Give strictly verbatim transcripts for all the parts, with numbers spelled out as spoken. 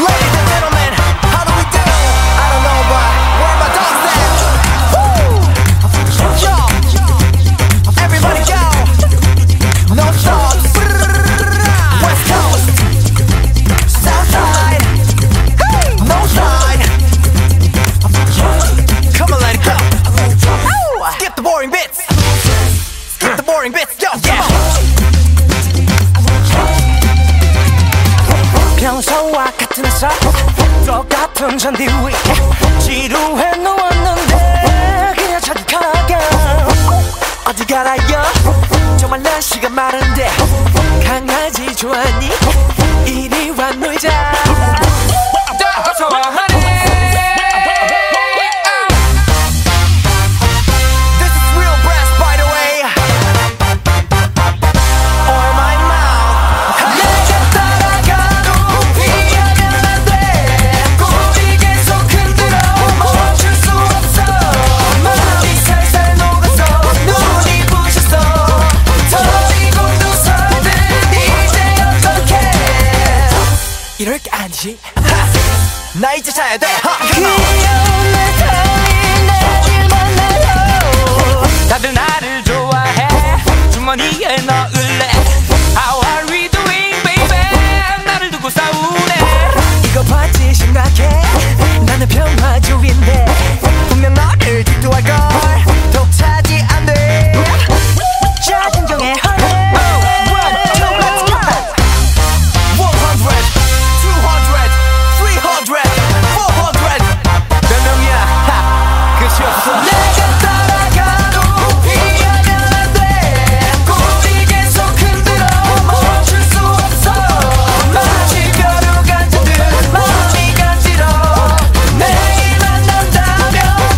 Ladies and gentlemen, how do we do? I don't know, but where are my dogs at? Woo! Yo, everybody go. No dogs. West Coast, South Side, no side. Come on, let it go. Skip the boring bits. Skip the boring bits. Yo, yeah. 평소와 같은 서 똑같은 잔디 위에 지루해 누웠는데 그냥 자극하게 어디 가라요 정말 날씨가 마른데 강아지 좋아하니 이리 와 놀자 어서 와 honey. This is real brass, by the way. Or my mouth. 내가 따라가도 피하면 안 돼 꼬리 계속 흔들어 멈출 수 없어 마음이 살살 녹아서 눈이 부셨어 터지고 누서든 이제 어떡해 이럴 게 아니지 나 이제 자야 돼. 귀여운 내 딸이 내일 만나요 다들 나를 좋아해 주머니에 넣을래 How are we doing baby 나를 두고 싸우네 이거 봤지 심각해 나는 평화주의인데 분명 너를 질투할걸 독차지 안돼 자 진정해 honey one hundred, two hundred, three hundred, four hundred. 몇 명이야? 하, 끝이 없어. 내가 따라가도 피하면 안 돼 꼬리 계속 흔들어 멈출 수 없어 마치 벼룩 앉아든 마음이 간지러 내일 만난다면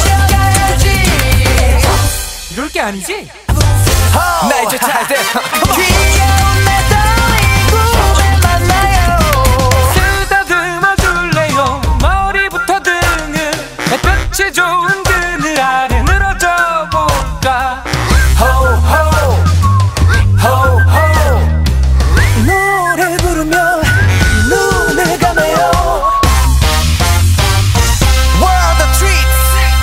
달려가야지 이럴 게 아니지? Oh, 나 이제 자야 돼. 귀여운 내 딸이 꿈에 만나요 쓰다듬어 줄래요 머리부터 등을 햇볕이 좋은 그늘 아래 늘어져 볼까 호호 호호 노래 부르며 눈을 감아요 Where are the treats?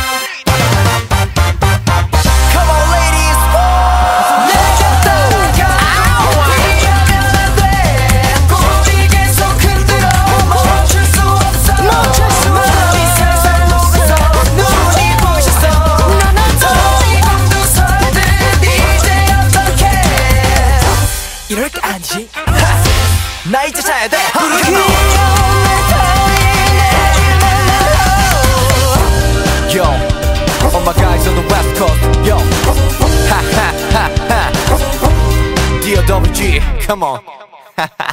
Come on, ladies. 내가 따라가도 피하면 안 돼 꼬리 계속 흔들어 멈출 수 없어 마음이 살살 녹아서 눈이 부셨어 터지고 누서든 이제 어떡해 이럴 게 아니지 나 이제 자야 돼. 귀여운 내 딸이 내일 만나요 Yo, all my guys on the West Coast. Yo, ha ha ha ha. D O W G, come on.